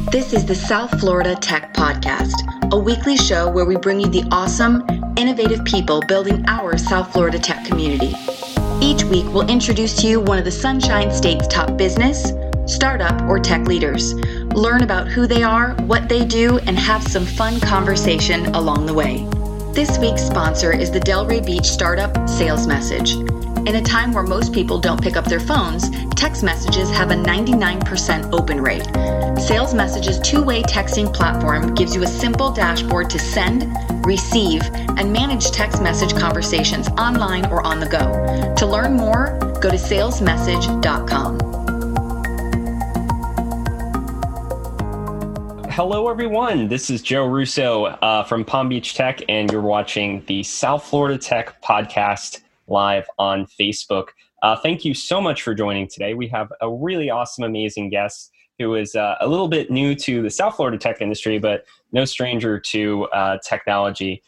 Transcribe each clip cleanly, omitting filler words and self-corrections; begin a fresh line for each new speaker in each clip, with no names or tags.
This is the South Florida Tech Podcast, a weekly show where we bring you the awesome, innovative people building our South Florida tech community. Each week, we'll introduce to you one of the Sunshine State's top business, startup, or tech leaders. Learn about who they are, what they do, and have some fun conversation along the way. This week's sponsor is the Delray Beach Startup Sales Message. In a time where most people don't pick up their phones, text messages have a 99% open rate. Sales Message's two-way texting platform gives you a simple dashboard to send, receive, and manage text message conversations online or on the go. To learn more, go to salesmessage.com.
Hello, everyone. This is Joe Russo from Palm Beach Tech, and you're watching the South Florida Tech Podcast live on Facebook. Thank you so much for joining today. We have a really awesome, amazing guest who is a little bit new to the South Florida tech industry, but no stranger to technology.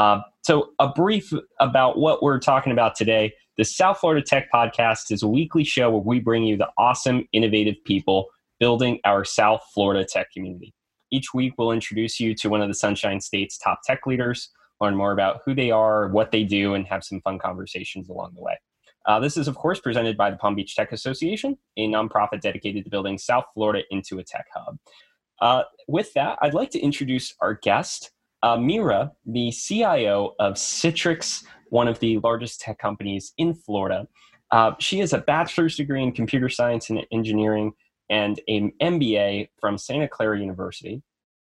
So a brief about what we're talking about today. The South Florida Tech Podcast is a weekly show where we bring you the awesome, innovative people building our South Florida tech community. Each week, we'll introduce you to one of the Sunshine State's top tech leaders, learn more about who they are, what they do, and have some fun conversations along the way. This is, of course, presented by the Palm Beach Tech Association, a nonprofit dedicated to building South Florida into a tech hub. With that, I'd like to introduce our guest, Mira, the CIO of Citrix, one of the largest tech companies in Florida. She has a bachelor's degree in computer science and engineering and an MBA from Santa Clara University.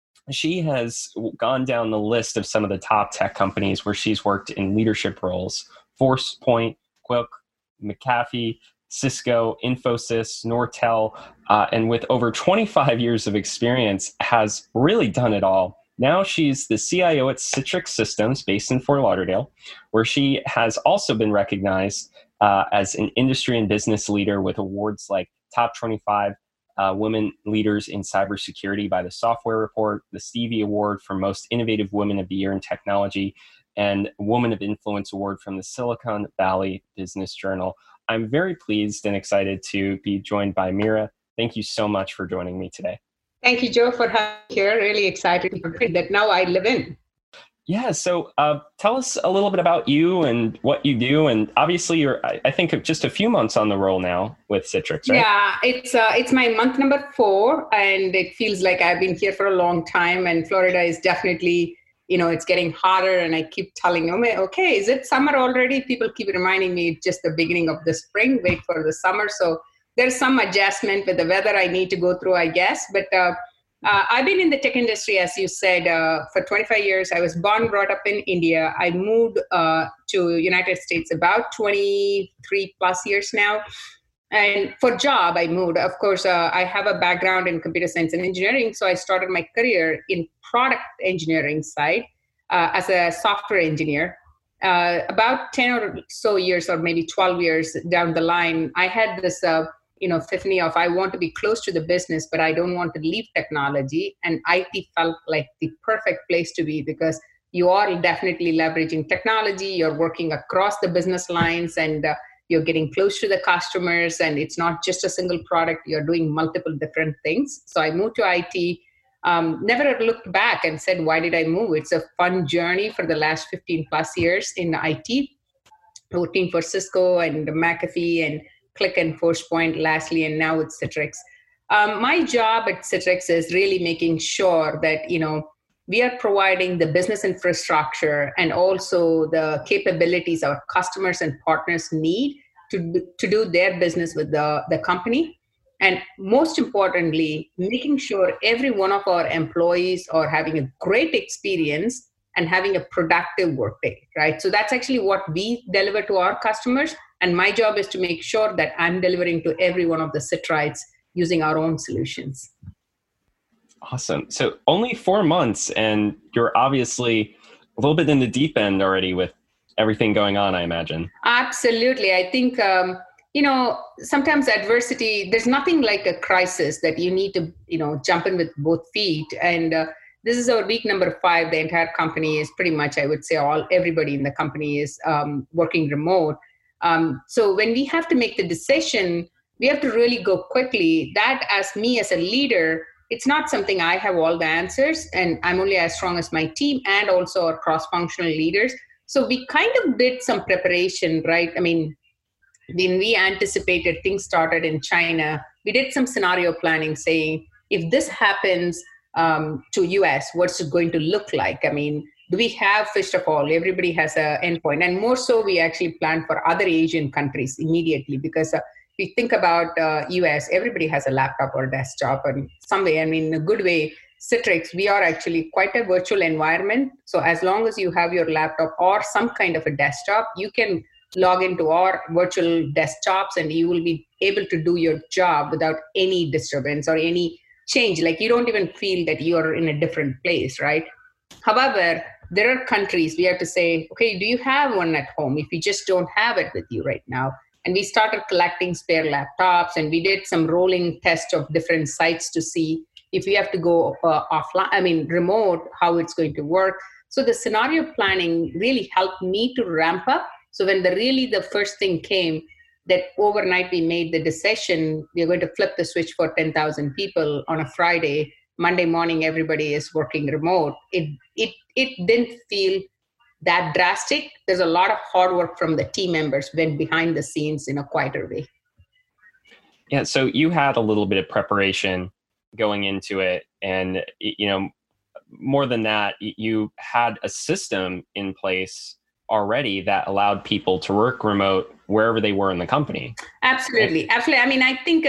She has gone down the list of some of the top tech companies where she's worked in leadership roles: ForcePoint, Quick, McAfee, Cisco, Infosys, Nortel, and with over 25 years of experience, has really done it all. Now she's the CIO at Citrix Systems, based in Fort Lauderdale, where she has also been recognized as an industry and business leader with awards like Top 25 Women Leaders in Cybersecurity by the Software Report, the Stevie Award for Most Innovative Women of the Year in Technology, and Woman of Influence Award from the Silicon Valley Business Journal. I'm very pleased and excited to be joined by Mira. Thank you so much for joining me today.
Thank you, Joe, for having me here. Really excited that now I live in.
Yeah, so tell us a little bit about you and what you do. And obviously, you're, I think, just a few months on the roll now with Citrix, right?
Yeah, it's my month number 4, and it feels like I've been here for a long time. And Florida is definitely, it's getting hotter. And I keep telling them, okay, is it summer already? People keep reminding me it's just the beginning of the spring. Wait for the summer. So there's some adjustment with the weather I need to go through, I guess. But I've been in the tech industry, as you said, for 25 years. I was born, brought up in India. I moved to United States about 23 plus years now. And for job, I moved. Of course, I have a background in computer science and engineering. So I started my career in product engineering side as a software engineer. About 10 or so years, or maybe 12 years down the line, I had this epiphany of I want to be close to the business, but I don't want to leave technology. And IT felt like the perfect place to be, because you are definitely leveraging technology. You're working across the business lines, and you're getting close to the customers. And it's not just a single product. You're doing multiple different things. So I moved to IT. Never looked back and said, why did I move? It's a fun journey for the last 15 plus years in IT, working for Cisco and McAfee and Click and ForcePoint, lastly, and now it's Citrix. My job at Citrix is really making sure that, we are providing the business infrastructure and also the capabilities our customers and partners need to do their business with the company. And most importantly, making sure every one of our employees are having a great experience and having a productive workday, right? So that's actually what we deliver to our customers. And my job is to make sure that I'm delivering to every one of the Citrites using our own solutions.
Awesome. So only 4 months, and you're obviously a little bit in the deep end already with everything going on, I imagine.
Absolutely. I think, sometimes adversity, there's nothing like a crisis that you need to, jump in with both feet. And this is our week number 5. The entire company is pretty much, I would say, everybody in the company is working remote. So when we have to make the decision, we have to really go quickly. That, as me as a leader, it's not something I have all the answers, and I'm only as strong as my team and also our cross-functional leaders. So we kind of did some preparation, right? I mean, when we anticipated things started in China, we did some scenario planning saying, if this happens to US, what's it going to look like? I mean, do we have, first of all, everybody has an endpoint. And more so, we actually planned for other Asian countries immediately because if you think about US, everybody has a laptop or desktop. And some way, I mean, in a good way, Citrix, we are actually quite a virtual environment. So as long as you have your laptop or some kind of a desktop, you can log into our virtual desktops and you will be able to do your job without any disturbance or any change. Like you don't even feel that you are in a different place, right? However, there are countries we have to say, okay, do you have one at home if you just don't have it with you right now? And we started collecting spare laptops and we did some rolling tests of different sites to see if we have to go offline, remote, how it's going to work. So the scenario planning really helped me to ramp up. So when the first thing came, that overnight we made the decision, we're going to flip the switch for 10,000 people on a Friday. Monday morning, everybody is working remote. It didn't feel that drastic. There's a lot of hard work from the team members went behind the scenes in a quieter way.
Yeah, so you had a little bit of preparation going into it. And, more than that, you had a system in place already that allowed people to work remote wherever they were in the company.
Absolutely. I mean, I think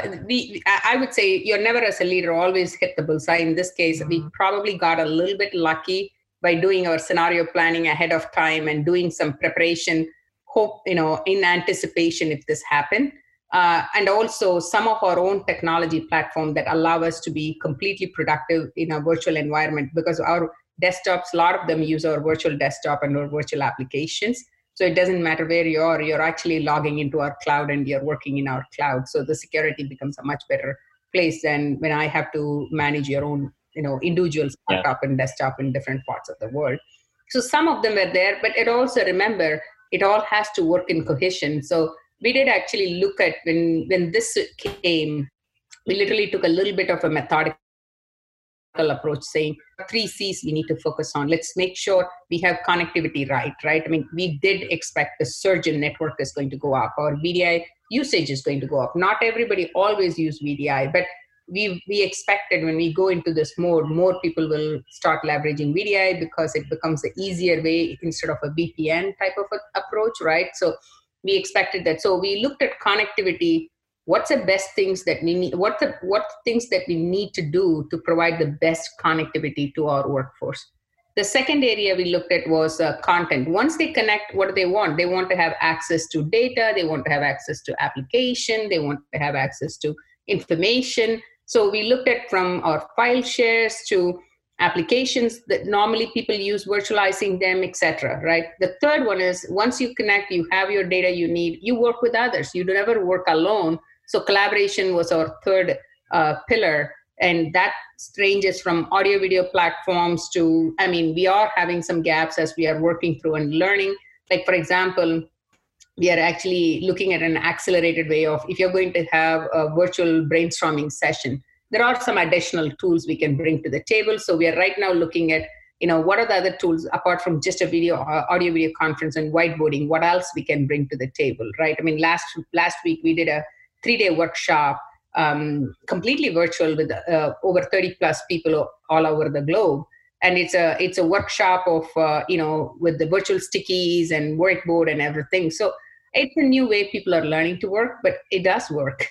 I would say you're never as a leader always hit the bullseye. In this case, we probably got a little bit lucky by doing our scenario planning ahead of time and doing some preparation, in anticipation if this happened. And also some of our own technology platform that allow us to be completely productive in a virtual environment, because our desktops, a lot of them use our virtual desktop and our virtual applications. So it doesn't matter where you are, you're actually logging into our cloud and you're working in our cloud. So the security becomes a much better place than when I have to manage your own, individual laptop and desktop in different parts of the world. So some of them are there, but it also, remember, it all has to work in cohesion. So we did actually look at when this came, we literally took a little bit of a methodical approach saying 3 C's we need to focus on. Let's make sure we have connectivity right? I mean, we did expect the surge in network is going to go up. Our VDI usage is going to go up. Not everybody always use VDI, but we expected when we go into this mode, more people will start leveraging VDI because it becomes an easier way instead of a VPN type of approach, right? So we expected that. So we looked at connectivity. What's the best things that we need? What things that we need to do to provide the best connectivity to our workforce? The second area we looked at was content. Once they connect, what do they want? They want to have access to data. They want to have access to application. They want to have access to information. So we looked at from our file shares to applications that normally people use, virtualizing them, etc. Right? The third one is once you connect, you have your data you need, you work with others. You don't ever work alone. So collaboration was our third pillar. And that ranges from audio video platforms to, we are having some gaps as we are working through and learning. Like, for example, we are actually looking at an accelerated way of, if you're going to have a virtual brainstorming session, there are some additional tools we can bring to the table. So we are right now looking at, what are the other tools apart from just a audio video conference and whiteboarding, what else we can bring to the table, right? Last week we did a 3-day workshop, completely virtual with over 30 plus people all over the globe. And it's a workshop of, with the virtual stickies and whiteboard and everything. So it's a new way people are learning to work, but it does work.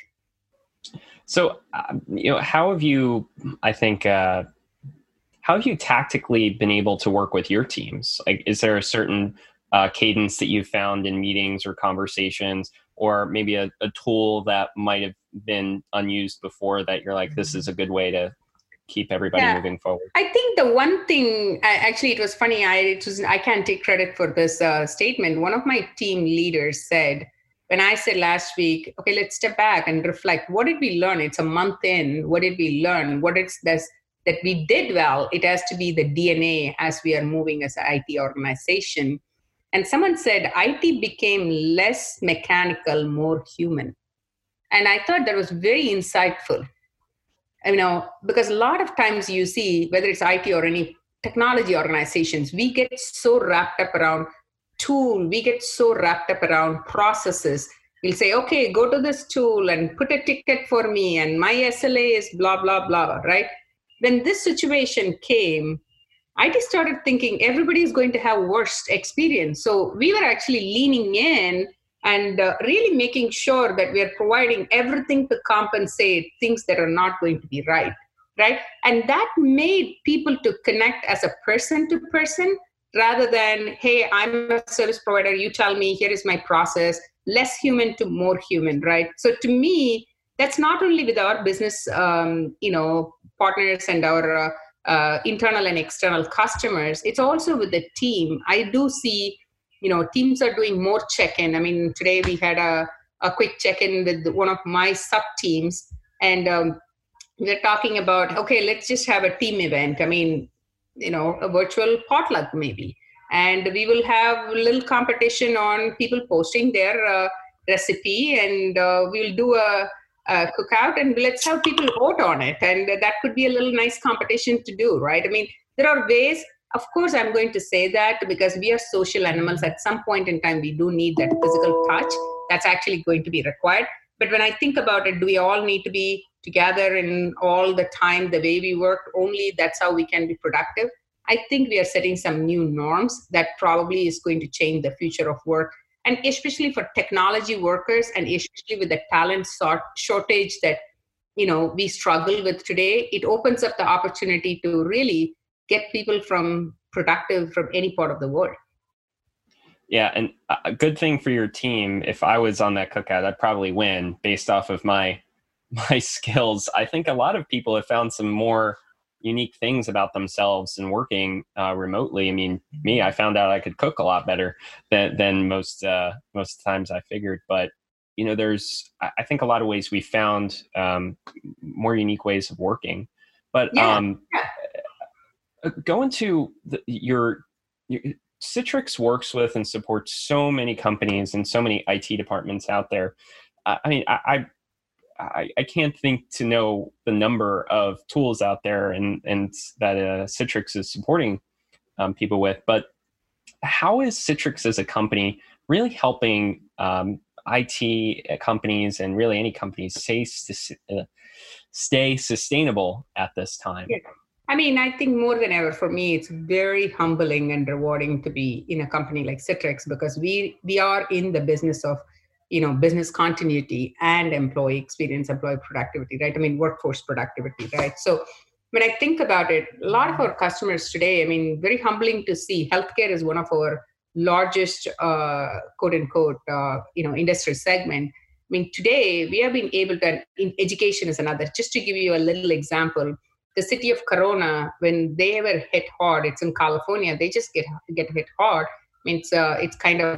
So, how have you, how have you tactically been able to work with your teams? Like, is there a certain cadence that you've found in meetings or conversations, or maybe a tool that might have been unused before that you're like, this is a good way to keep everybody moving forward?
I think the one thing, actually, it was funny. I can't take credit for this statement. One of my team leaders said, when I said last week, okay, let's step back and reflect. What did we learn? It's a month in. What did we learn? What is this that we did well? It has to be the DNA as we are moving as an IT organization. And someone said, IT became less mechanical, more human. And I thought that was very insightful. because a lot of times you see, whether it's IT or any technology organizations, we get so wrapped up around tool, we get so wrapped up around processes. We'll say, okay, go to this tool and put a ticket for me, and my SLA is blah, blah, blah, right? When this situation came, I just started thinking everybody is going to have worst experience. So we were actually leaning in and really making sure that we are providing everything to compensate things that are not going to be right? And that made people to connect as a person to person rather than, hey, I'm a service provider, you tell me, here is my process, less human to more human, right? So to me, that's not only with our business, partners and our internal and external customers, it's also with the team. I do see teams are doing more check-in. I mean, today we had a quick check-in with one of my sub-teams, and we're talking about, okay, let's just have a team event. I mean, a virtual potluck maybe. And we will have a little competition on people posting their recipe, and we'll do a cookout, and let's have people vote on it. And that could be a little nice competition to do, right? I mean, there are ways. Of course, I'm going to say that because we are social animals. At some point in time, we do need that physical touch. That's actually going to be required. But when I think about it, do we all need to be together in all the time the way we work? Only that's how we can be productive. I think we are setting some new norms that probably is going to change the future of work. And especially for technology workers, and especially with the talent shortage that we struggle with today, it opens up the opportunity to really get people productive from any part of the world.
Yeah, and a good thing for your team, if I was on that cookout, I'd probably win based off of my skills. I think a lot of people have found some more unique things about themselves and working remotely. I mean, I found out I could cook a lot better than most times I figured. But there's, I think, a lot of ways we found more unique ways of working. But going to your Citrix works with and supports so many companies and so many IT departments out there. I mean, I can't think to know the number of tools out there and that Citrix is supporting people with. But how is Citrix as a company really helping IT companies and really any companies stay sustainable at this time?
Yeah. I mean, I think more than ever for me, it's very humbling and rewarding to be in a company like Citrix, because we are in the business of business continuity and employee experience, employee productivity, right? I mean, workforce productivity, right? So when I think about it, a lot of our customers today, I mean, very humbling to see healthcare is one of our largest, quote unquote, industry segment. I mean, today we have been able to, in education is another, just to give you a little example, the city of Corona, when they were hit hard, it's in California, they just get hit hard. I mean, it's kind of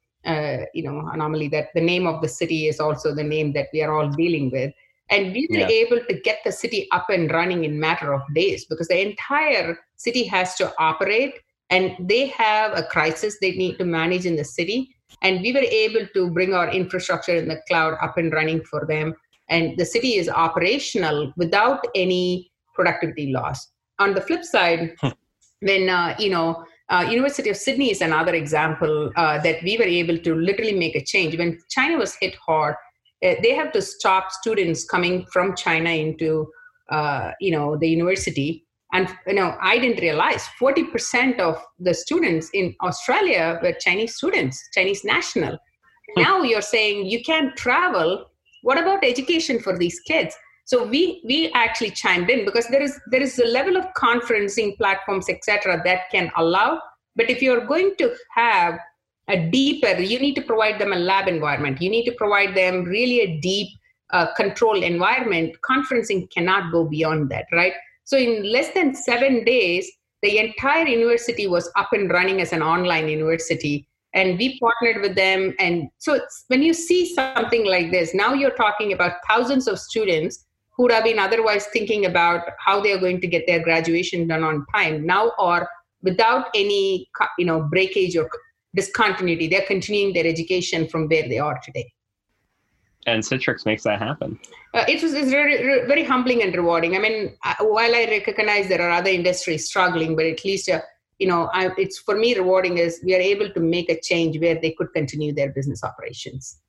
anomaly that the name of the city is also the name that we are all dealing with. And we were able to get the city up and running in a matter of days, because the entire city has to operate and they have a crisis they need to manage in the city. And we were able to bring our infrastructure in the cloud up and running for them. And the city is operational without any productivity loss. On the flip side, when, University of Sydney is another example that we were able to literally make a change. When China was hit hard, they have to stop students coming from China into, the university. And, I didn't realize 40% of the students in Australia were Chinese students, Chinese national. Now you're saying you can't travel. What about education for these kids? So we actually chimed in, because there is a level of conferencing platforms, etc., that can allow. But if you're going to have a deeper, you need to provide them a lab environment. You need to provide them really a deep control environment. Conferencing cannot go beyond that, right? So in less than 7 days, the entire university was up and running as an online university. And we partnered with them. And so when you see something like this, now you're talking about thousands of students who would have been otherwise thinking about how they are going to get their graduation done on time, now or without any breakage or discontinuity. They're continuing their education from where they are today.
And Citrix makes that happen.
It's very, very humbling and rewarding. I mean, while I recognize there are other industries struggling, but at least, it's for me rewarding is we are able to make a change where they could continue their business operations.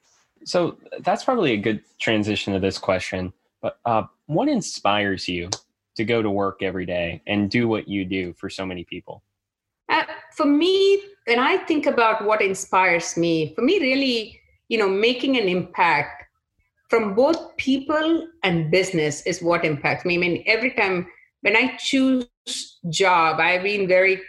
So that's probably a good transition to this question. But what inspires you to go to work every day and do what you do for so many people?
For me, when I think about what inspires me, for me, really, making an impact from both people and business is what impacts me. I mean, every time when I choose job, I've been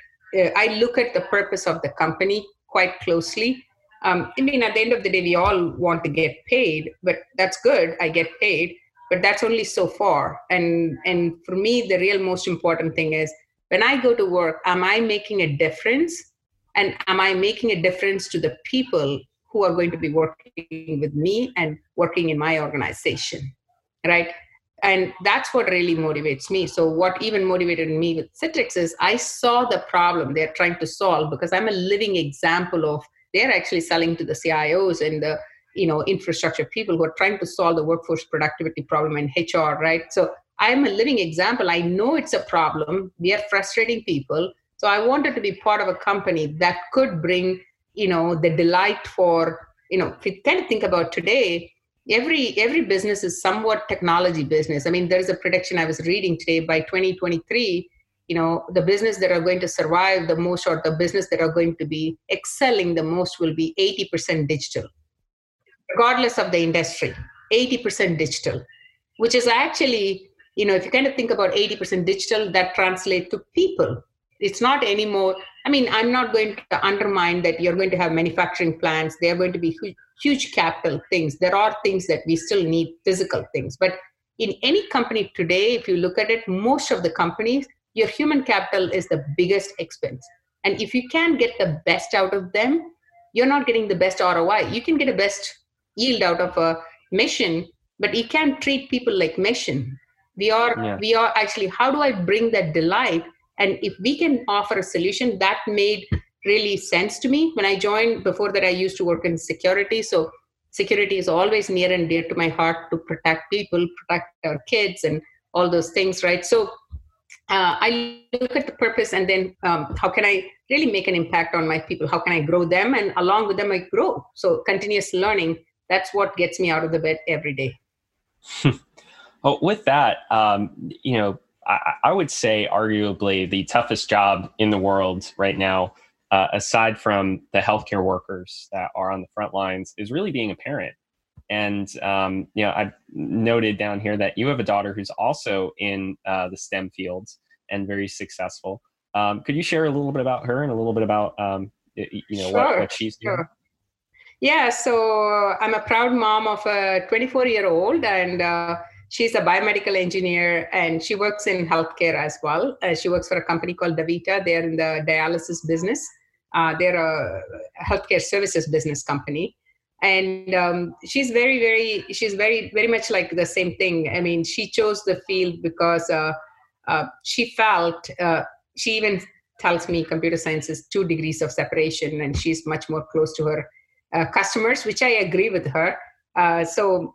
I look at the purpose of the company quite closely. I mean, at the end of the day, we all want to get paid, but that's good. I get paid, but that's only so far. And for me, the real most important thing is when I go to work, am I making a difference? And am I making a difference to the people who are going to be working with me and working in my organization, right? And that's what really motivates me. So what even motivated me with Citrix is I saw the problem they're trying to solve, because I'm a living example of they're actually selling to the CIOs and the infrastructure people who are trying to solve the workforce productivity problem in HR, right? So I'm a living example. I know it's a problem. We are frustrating people. So I wanted to be part of a company that could bring, the delight for, if you kind of think about today, every business is somewhat technology business. I mean, there is a prediction I was reading today by 2023, the business that are going to survive the most or the business that are going to be excelling the most will be 80% digital, regardless of the industry, 80% digital, which is actually, if you kind of think about 80% digital, that translates to people. It's not anymore. I mean, I'm not going to undermine that you're going to have manufacturing plants. They're going to be huge capital things. There are things that we still need, physical things. But in any company today, if you look at it, most of the companies, your human capital is the biggest expense. And if you can get the best out of them, you're not getting the best ROI. You can get a best yield out of a mission, but you can't treat people like mission. We are actually, how do I bring that delight? And if we can offer a solution, that made really sense to me. When I joined, before that, I used to work in security. So security is always near and dear to my heart, to protect people, protect our kids and all those things, right? So I look at the purpose and then how can I really make an impact on my people? How can I grow them? And along with them, I grow. So continuous learning, that's what gets me out of the bed every day.
Well, with that, I would say arguably the toughest job in the world right now, aside from the healthcare workers that are on the front lines, is really being a parent. And, I've noted down here that you have a daughter who's also in the STEM fields and very successful. Could you share a little bit about her and a little bit about, what she's doing?
Sure. Yeah, so I'm a proud mom of a 24-year-old, and she's a biomedical engineer, and she works in healthcare as well. She works for a company called DaVita. They're in the dialysis business. They're a healthcare services business company. And she's very much like the same thing. I mean, she chose the field because she felt, she even tells me computer science is 2 degrees of separation, and she's much more close to her customers, which I agree with her. I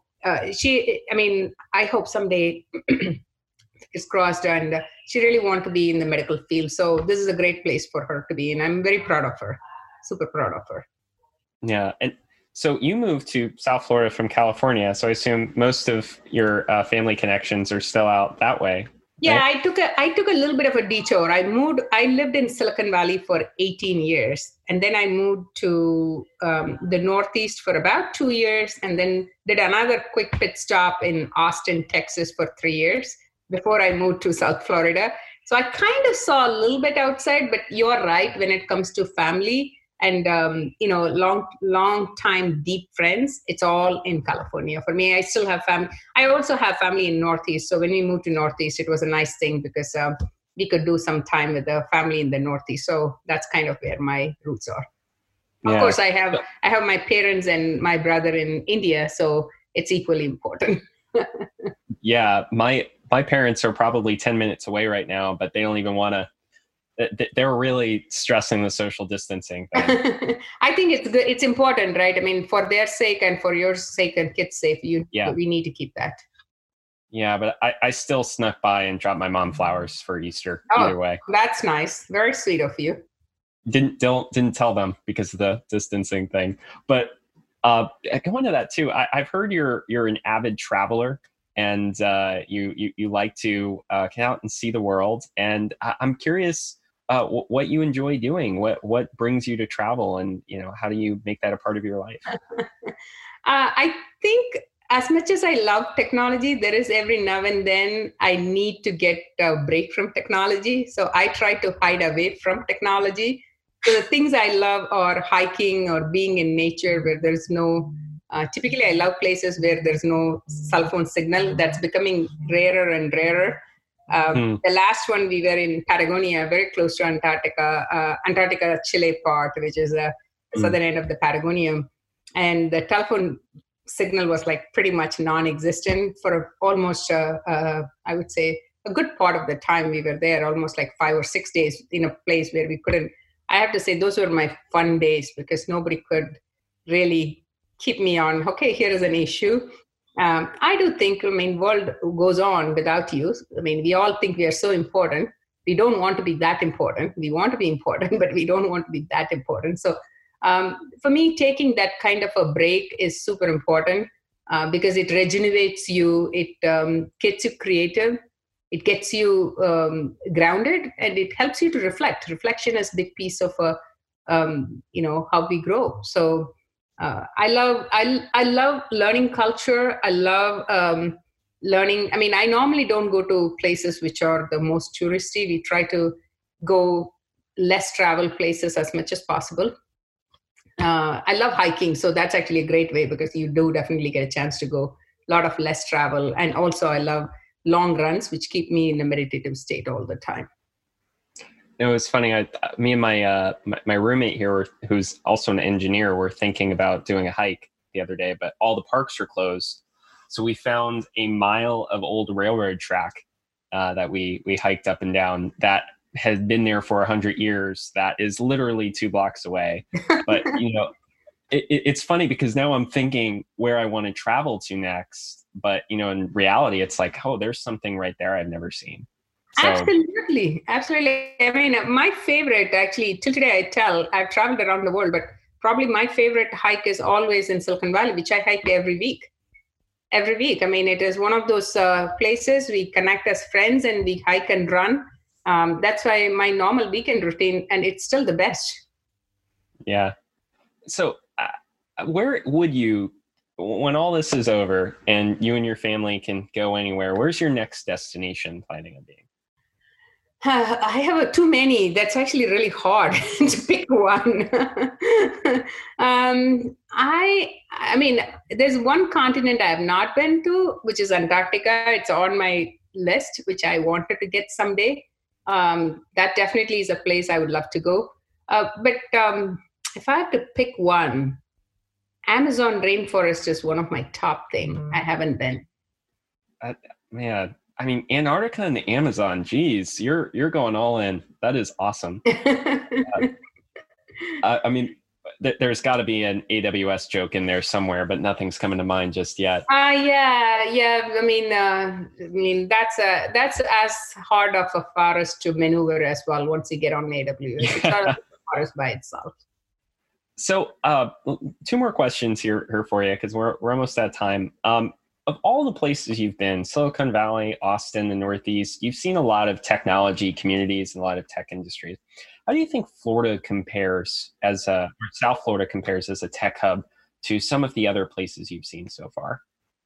hope someday it's crossed, and she really wants to be in the medical field. So this is a great place for her to be, and I'm very proud of her, super proud of her.
Yeah. And so you moved to South Florida from California. So I assume most of your family connections are still out that way.
Yeah,
right?
I took a little bit of a detour. I lived in Silicon Valley for 18 years. And then I moved to the Northeast for about 2 years, and then did another quick pit stop in Austin, Texas for 3 years before I moved to South Florida. So I kind of saw a little bit outside, but you're right when it comes to family and, long time deep friends, it's all in California. For me, I still have family. I also have family in Northeast. So when we moved to Northeast, it was a nice thing because we could do some time with the family in the Northeast. So that's kind of where my roots are. Yeah. Of course, I have my parents and my brother in India, so it's equally important.
Yeah, my parents are probably 10 minutes away right now, but they don't even want to. they're really stressing the social distancing thing.
I think it's good. It's important, right? I mean, for their sake and for your sake and kids' sake, we need to keep that.
Yeah, but I still snuck by and dropped my mom flowers for Easter. Either way,
that's nice. Very sweet of you.
Didn't tell them because of the distancing thing. But going to that too, I've heard you're an avid traveler, and you like to get out and see the world. And I'm curious what you enjoy doing. What brings you to travel, and how do you make that a part of your life?
I think, as much as I love technology, there is every now and then I need to get a break from technology. So I try to hide away from technology. So the things I love are hiking or being in nature where there's no, typically I love places where there's no cell phone signal. That's becoming rarer and rarer. The last one, we were in Patagonia, very close to Antarctica, Chile part, which is the southern end of the Patagonia. And the telephone signal was like pretty much non-existent for almost, I would say, a good part of the time we were there, almost like 5 or 6 days in a place where we couldn't. I have to say those were my fun days because nobody could really keep me on, okay, here is an issue. I do think, world goes on without you. We all think we are so important. We don't want to be that important. We want to be important, but we don't want to be that important. So for me, taking that kind of a break is super important because it regenerates you. It gets you creative. It gets you grounded, and it helps you to reflect. Reflection is a big piece of how we grow. So I love learning culture. I love learning. I normally don't go to places which are the most touristy. We try to go less travel places as much as possible. I love hiking, so that's actually a great way because you do definitely get a chance to go a lot of less travel. And also I love long runs, which keep me in a meditative state all the time.
It was funny. Me and my roommate here, who's also an engineer, were thinking about doing a hike the other day, but all the parks are closed. So we found a mile of old railroad track that we hiked up and down that has been there for 100 years. That is literally 2 blocks away. But it's funny because now I'm thinking where I want to travel to next. But in reality, it's like, oh, there's something right there I've never seen. So,
absolutely. My favorite, actually, till today I've traveled around the world, but probably my favorite hike is always in Silicon Valley, which I hike every week. It is one of those places we connect as friends and we hike and run. That's why my normal weekend routine, and it's still the best.
Yeah. So where would you, when all this is over and you and your family can go anywhere, where's your next destination planning on being?
I have too many. That's actually really hard to pick one. There's one continent I have not been to, which is Antarctica. It's on my list, which I wanted to get someday. That definitely is a place I would love to go. But if I have to pick one, Amazon rainforest is one of my top things. I haven't been.
Antarctica and the Amazon, geez, you're going all in. That is awesome. There's got to be an AWS joke in there somewhere, but nothing's coming to mind just yet. That's as hard of a forest to maneuver as well once you get on AWS. It's not a forest by itself. So 2 more questions here for you, because we're almost out of time. Of all the places you've been, Silicon Valley, Austin, the Northeast, you've seen a lot of technology communities and a lot of tech industries. How do you think South Florida compares as a tech hub to some of the other places you've seen so far?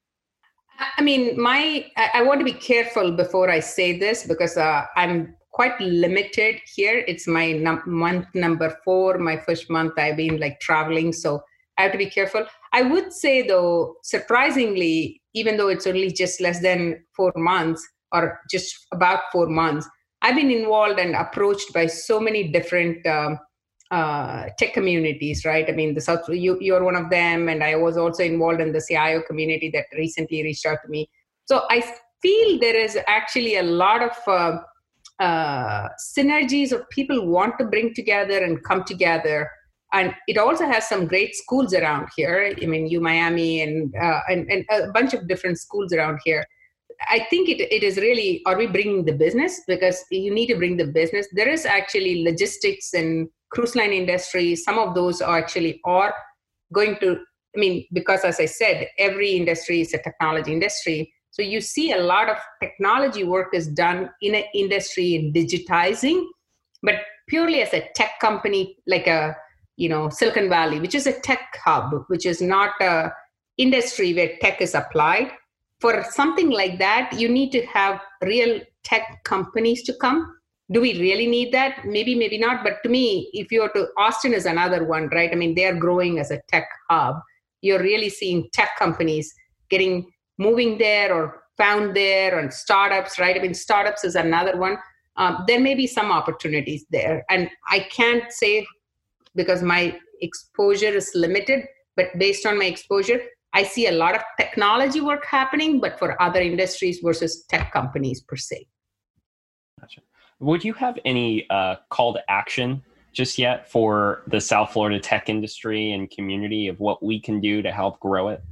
I want to be careful before I say this because I'm quite limited here. It's my month number 4. My first month I've been traveling, so I have to be careful. I would say though, surprisingly, even though it's only just less than 4 months or just about 4 months, I've been involved and approached by so many different tech communities, right? You're one of them, and I was also involved in the CIO community that recently reached out to me. So I feel there is actually a lot of synergies of people want to bring together and come together. And it also has some great schools around here. I mean, Miami and a bunch of different schools around here. I think it is really, are we bringing the business? Because you need to bring the business. There is actually logistics and cruise line industry. Some of those are going to, I mean, because as I said, every industry is a technology industry. So you see a lot of technology work is done in an industry in digitizing, but purely as a tech company, like Silicon Valley, which is a tech hub, which is not a industry where tech is applied. For something like that, you need to have real tech companies to come. Do we really need that? Maybe, maybe not. But to me, if you were to, Austin is another one, right? I mean, they are growing as a tech hub. You're really seeing tech companies moving there or found there, and startups, right? I mean, startups is another one. There may be some opportunities there. And I can't say because my exposure is limited, but based on my exposure, I see a lot of technology work happening, but for other industries versus tech companies per se.
Gotcha. Would you have any call to action just yet for the South Florida tech industry and community of what we can do to help grow it?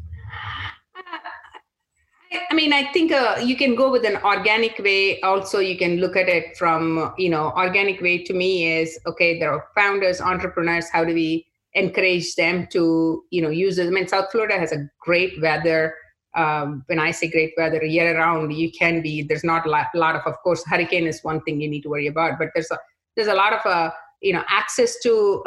I mean, I think you can go with an organic way. Also, you can look at it from, organic way to me is, okay, there are founders, entrepreneurs. How do we encourage them to, use it? I mean, South Florida has a great weather. When I say great weather, year round, there's not a lot of course, hurricane is one thing you need to worry about, but there's a lot of, access to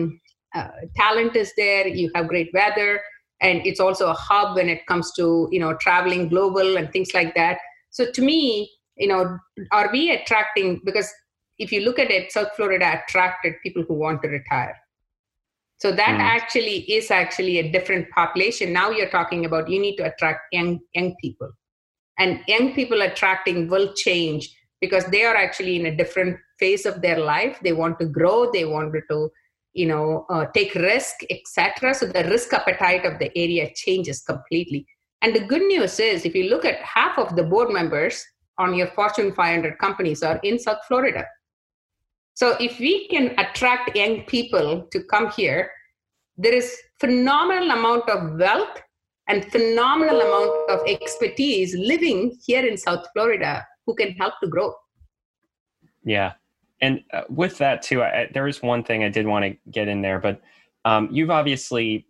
talent is there. You have great weather. And it's also a hub when it comes to, traveling global and things like that. So to me, are we attracting, because if you look at it, South Florida attracted people who want to retire. So that actually is a different population. Now you're talking about you need to attract young people. And young people attracting will change because they are actually in a different phase of their life. They want to grow. They want to take risk, etc. So the risk appetite of the area changes completely. And the good news is, if you look at half of the board members on your Fortune 500 companies are in South Florida. So if we can attract young people to come here, there is phenomenal amount of wealth and phenomenal amount of expertise living here in South Florida who can help to grow.
Yeah. And with that too, there is one thing I did want to get in there, but you've obviously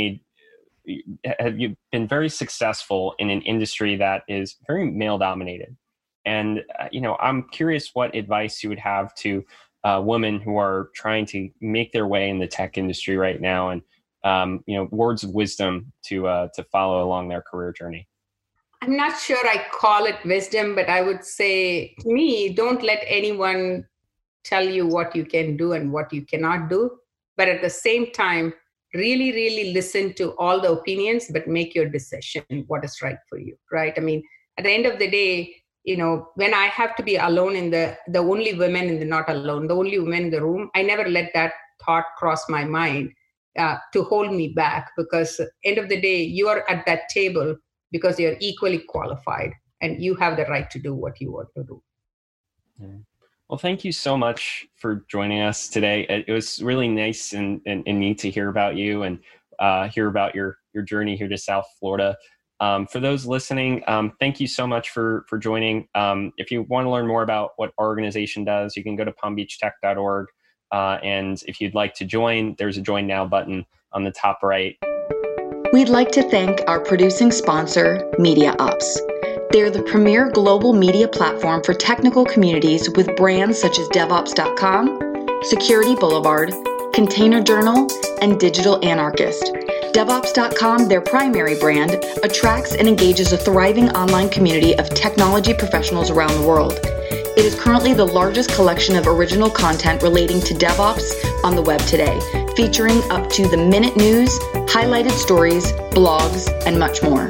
you've been very successful in an industry that is very male dominated. And, I'm curious what advice you would have to women who are trying to make their way in the tech industry right now, and, words of wisdom to follow along their career journey.
I'm not sure I call it wisdom, but I would say, to me, don't let anyone tell you what you can do and what you cannot do. But at the same time, really, really listen to all the opinions, but make your decision what is right for you, right? I mean, at the end of the day, when I have to be alone in the only women in the, not alone, the only women in the room, I never let that thought cross my mind to hold me back, because end of the day, you are at that table because you're equally qualified and you have the right to do what you want to do.
Yeah. Well, thank you so much for joining us today. It was really nice and neat to hear about you and hear about your journey here to South Florida. For those listening, thank you so much for joining. If you want to learn more about what our organization does, you can go to palmbeachtech.org. And if you'd like to join, there's a Join Now button on the top right.
We'd like to thank our producing sponsor, MediaOps. They're the premier global media platform for technical communities with brands such as DevOps.com, Security Boulevard, Container Journal, and Digital Anarchist. DevOps.com, their primary brand, attracts and engages a thriving online community of technology professionals around the world. It is currently the largest collection of original content relating to DevOps on the web today, featuring up to the minute news, highlighted stories, blogs, and much more.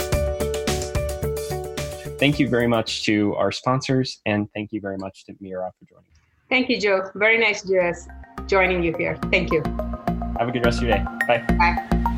Thank you very much to our sponsors, and thank you very much to Mira for joining.
Thank you, Joe. Very nice joining you here. Thank you.
Have a good rest of your day. Bye.
Bye.